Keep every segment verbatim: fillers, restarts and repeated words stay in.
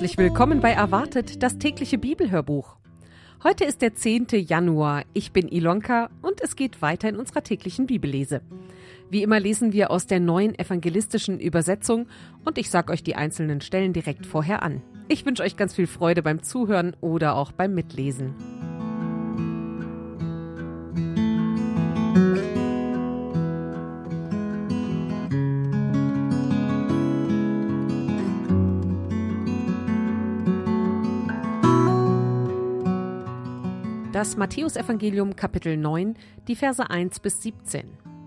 Herzlich willkommen bei Erwartet, das tägliche Bibelhörbuch. Heute ist der zehnte Januar. Ich bin Ilonka und es geht weiter in unserer täglichen Bibellese. Wie immer lesen wir aus der neuen evangelistischen Übersetzung und ich sage euch die einzelnen Stellen direkt vorher an. Ich wünsche euch ganz viel Freude beim Zuhören oder auch beim Mitlesen. Das Matthäusevangelium Kapitel neun, die Verse eins bis siebzehn.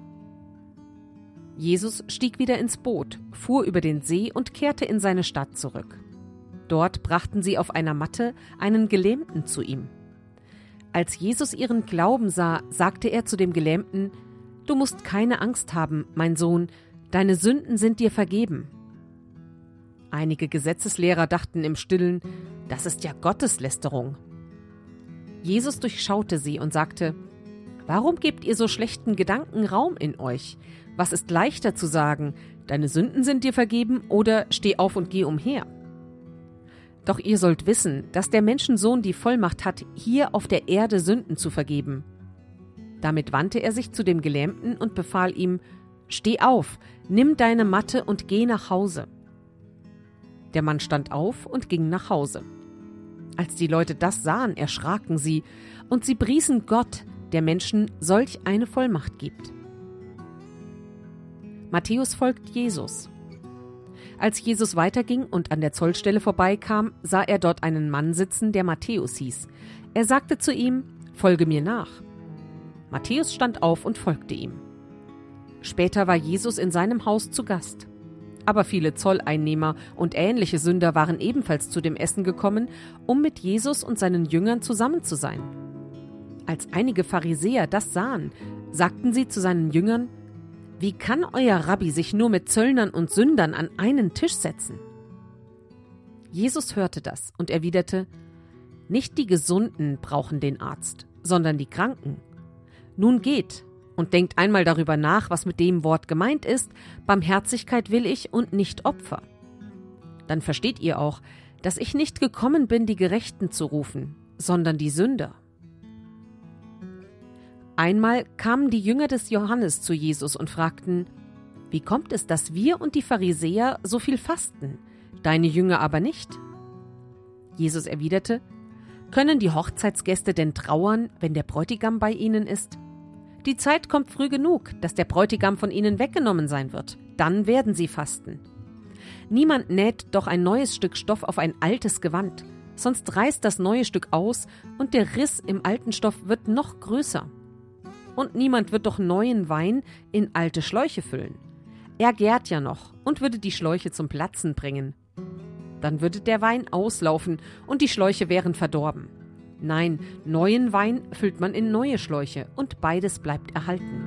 Jesus stieg wieder ins Boot, fuhr über den See und kehrte in seine Stadt zurück. Dort brachten sie auf einer Matte einen Gelähmten zu ihm. Als Jesus ihren Glauben sah, sagte er zu dem Gelähmten: »Du musst keine Angst haben, mein Sohn, deine Sünden sind dir vergeben.« Einige Gesetzeslehrer dachten im Stillen: »Das ist ja Gotteslästerung.« Jesus durchschaute sie und sagte: »Warum gebt ihr so schlechten Gedanken Raum in euch? Was ist leichter zu sagen, deine Sünden sind dir vergeben oder steh auf und geh umher? Doch ihr sollt wissen, dass der Menschensohn die Vollmacht hat, hier auf der Erde Sünden zu vergeben.« Damit wandte er sich zu dem Gelähmten und befahl ihm: »Steh auf, nimm deine Matte und geh nach Hause.« Der Mann stand auf und ging nach Hause. Als die Leute das sahen, erschraken sie, und sie priesen Gott, der Menschen solch eine Vollmacht gibt. Matthäus folgt Jesus. Als Jesus weiterging und an der Zollstelle vorbeikam, sah er dort einen Mann sitzen, der Matthäus hieß. Er sagte zu ihm: »Folge mir nach.« Matthäus stand auf und folgte ihm. Später war Jesus in seinem Haus zu Gast. Aber viele Zolleinnehmer und ähnliche Sünder waren ebenfalls zu dem Essen gekommen, um mit Jesus und seinen Jüngern zusammen zu sein. Als einige Pharisäer das sahen, sagten sie zu seinen Jüngern: »Wie kann euer Rabbi sich nur mit Zöllnern und Sündern an einen Tisch setzen?« Jesus hörte das und erwiderte: »Nicht die Gesunden brauchen den Arzt, sondern die Kranken. Nun geht und denkt einmal darüber nach, was mit dem Wort gemeint ist: Barmherzigkeit will ich und nicht Opfer. Dann versteht ihr auch, dass ich nicht gekommen bin, die Gerechten zu rufen, sondern die Sünder.« Einmal kamen die Jünger des Johannes zu Jesus und fragten: »Wie kommt es, dass wir und die Pharisäer so viel fasten, deine Jünger aber nicht?« Jesus erwiderte: »Können die Hochzeitsgäste denn trauern, wenn der Bräutigam bei ihnen ist? Die Zeit kommt früh genug, dass der Bräutigam von ihnen weggenommen sein wird. Dann werden sie fasten. Niemand näht doch ein neues Stück Stoff auf ein altes Gewand, sonst reißt das neue Stück aus und der Riss im alten Stoff wird noch größer. Und niemand wird doch neuen Wein in alte Schläuche füllen. Er gärt ja noch und würde die Schläuche zum Platzen bringen. Dann würde der Wein auslaufen und die Schläuche wären verdorben. Nein, neuen Wein füllt man in neue Schläuche und beides bleibt erhalten.«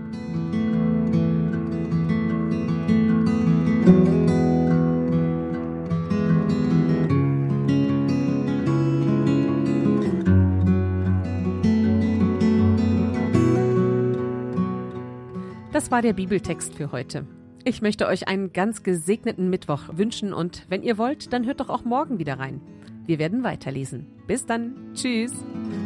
Das war der Bibeltext für heute. Ich möchte euch einen ganz gesegneten Mittwoch wünschen und wenn ihr wollt, dann hört doch auch morgen wieder rein. Wir werden weiterlesen. Bis dann. Tschüss.